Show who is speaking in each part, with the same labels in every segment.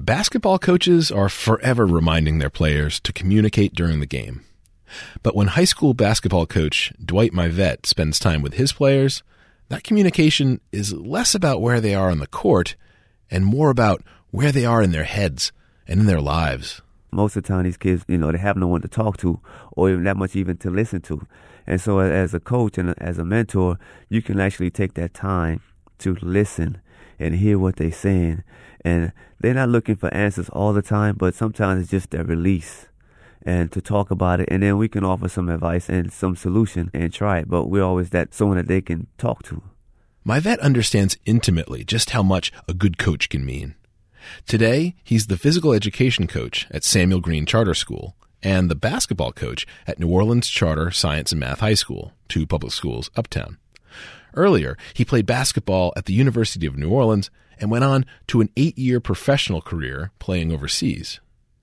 Speaker 1: Basketball coaches are forever reminding their players to communicate during the game. But when high school basketball coach Dwight Myvette spends time with his players, that communication is less about where they are on the court and more about where they are in their heads and in their lives.
Speaker 2: Most of the time, these kids, they have no one to talk to or even that much even to listen to. And so as a coach and as a mentor, you can actually take that time to listen and hear what they're saying. And they're not looking for answers all the time, but sometimes it's just their release and to talk about it. And then we can offer some advice and some solution and try it. But we're always someone that they can talk to.
Speaker 1: Myvette understands intimately just how much a good coach can mean. Today, he's the physical education coach at Samuel Green Charter School and the basketball coach at New Orleans Charter Science and Math High School, 2 public schools uptown. Earlier, he played basketball at the University of New Orleans and went on to an 8-year professional career playing overseas.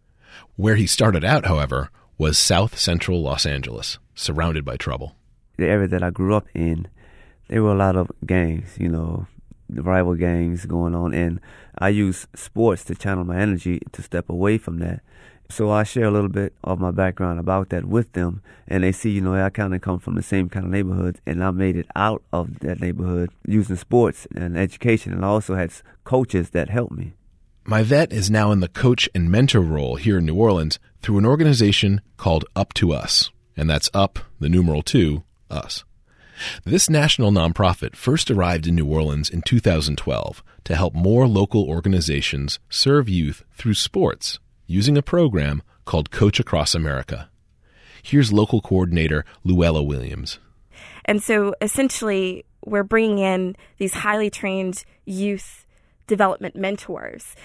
Speaker 1: Where he started out, however, was South Central Los Angeles, surrounded by trouble.
Speaker 2: The area that I grew up in, there were a lot of gangs, the rival gangs going on, and I use sports to channel my energy to step away from that. So I share a little bit of my background about that with them, and they see, I kind of come from the same kind of neighborhood, and I made it out of that neighborhood using sports and education, and I also had coaches that helped me.
Speaker 1: Myvette is now in the coach and mentor role here in New Orleans through an organization called Up to Us, and that's up, the numeral 2, us. This national nonprofit first arrived in New Orleans in 2012 to help more local organizations serve youth through sports using a program called Coach Across America. Here's local coordinator Luella Williams.
Speaker 3: And so essentially, we're bringing in these highly trained youth development mentors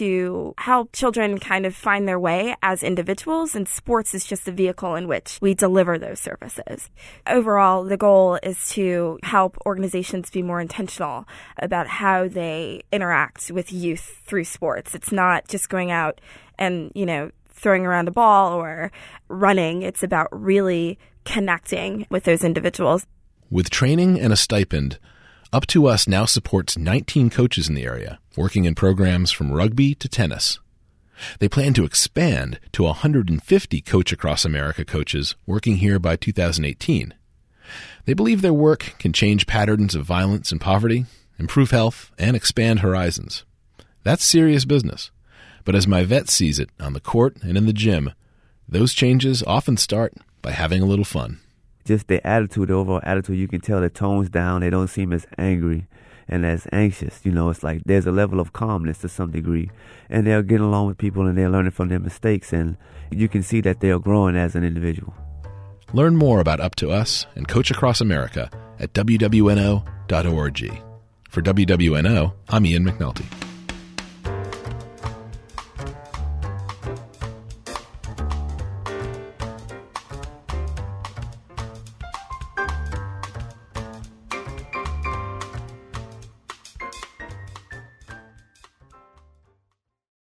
Speaker 3: to help children kind of find their way as individuals, and sports is just the vehicle in which we deliver those services. Overall, the goal is to help organizations be more intentional about how they interact with youth through sports. It's not just going out and, throwing around a ball or running. It's about really connecting with those individuals.
Speaker 1: With training and a stipend, Up to Us now supports 19 coaches in the area, working in programs from rugby to tennis. They plan to expand to 150 Coach Across America coaches working here by 2018. They believe their work can change patterns of violence and poverty, improve health, and expand horizons. That's serious business. But as Myvette sees it on the court and in the gym, those changes often start by having a little fun.
Speaker 2: Just their attitude, the overall attitude, you can tell the tone's down. They don't seem as angry and as anxious. It's like there's a level of calmness to some degree. And they're getting along with people and they're learning from their mistakes. And you can see that they're growing as an individual.
Speaker 1: Learn more about Up to Us and Coach Across America at WWNO.org. For WWNO, I'm Ian McNulty.